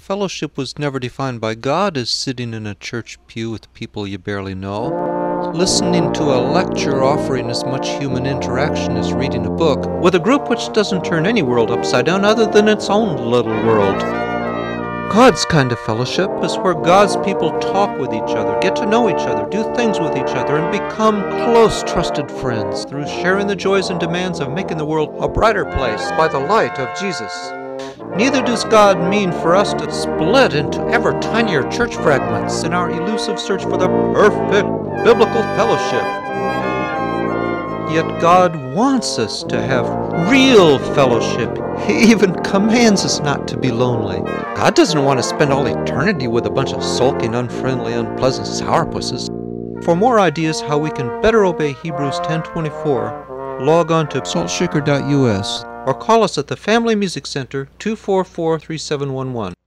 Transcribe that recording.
Fellowship was never defined by God as sitting in a church pew with people you barely know, listening to a lecture offering as much human interaction as reading a book, with a group which doesn't turn any world upside down other than its own little world. God's kind of fellowship is where God's people talk with each other, get to know each other, do things with each other, and become close, trusted friends through sharing the joys and demands of making the world a brighter place by the light of Jesus. Neither does God mean for us to split into ever tinier church fragments in our elusive search for the perfect biblical fellowship. Yet God wants us to have real fellowship. He even commands us not to be lonely. God doesn't want to spend all eternity with a bunch of sulking, unfriendly, unpleasant sourpusses. For more ideas how we can better obey Hebrews 10:24, log on to saltshaker.us or call us at the Family Music Center 244-3711.